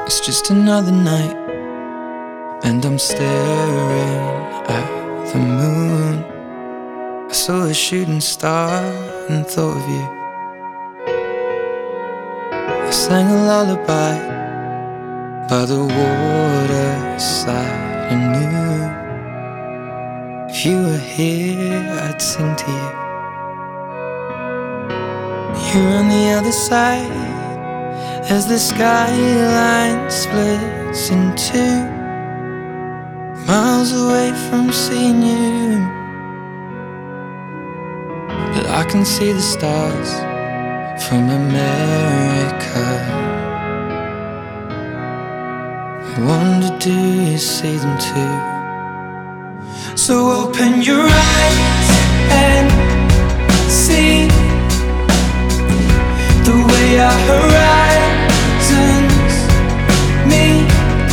It's just another night, and I'm staring at the moon. I saw a shooting star and thought of you. I sang a lullaby by the waterside and knew if you were here, I'd sing to you. You're on the other side as the skyline splits in two, miles away from seeing you. But I can see the stars from America. I wonder, do you see them too? So open your eyes and see the way our horizons meet,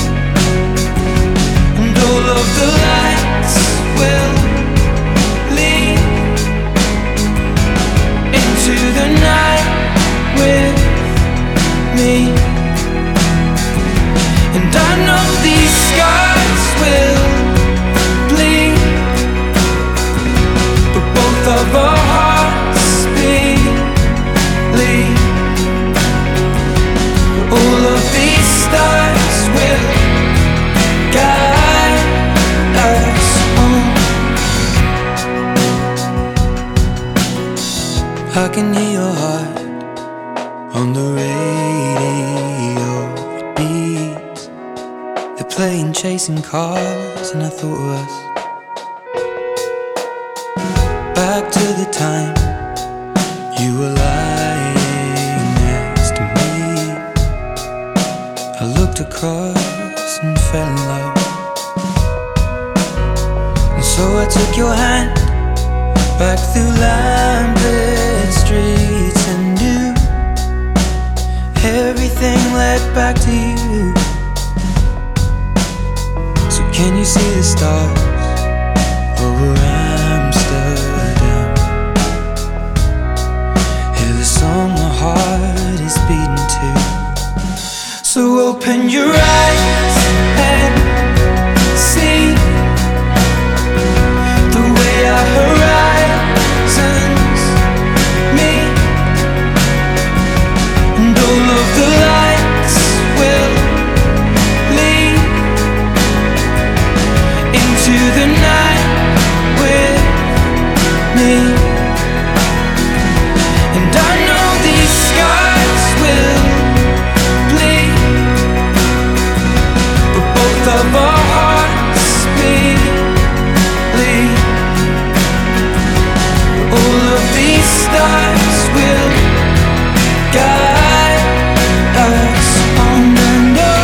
and all of the lights will lead into the night with me. And I know these scars will bleed, but both of our hearts bleed. All of these stars will guide us home. I can hear your heart on the radio. It beats. They're playing Chasing Cars, and I thought of us. Back to the time you were lying next to me. I looked across and fell in love, and so I took your hand back through Lambeth streets and knew everything led back to you. So can you see the stars over Amsterdam? Hear the song my heart is beating to. So open your eyes and see the way our horizons meet, and all of the lights will lead into the night with me. And I know these scars will bleed, but both of our hearts bleed. All of these stars will guide us on and on.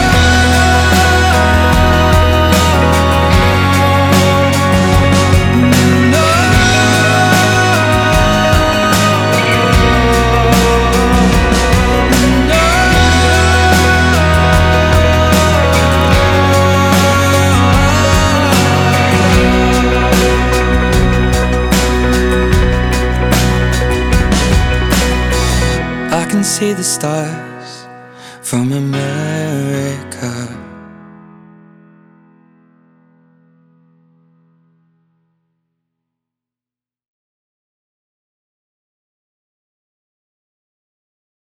I can see the stars from America.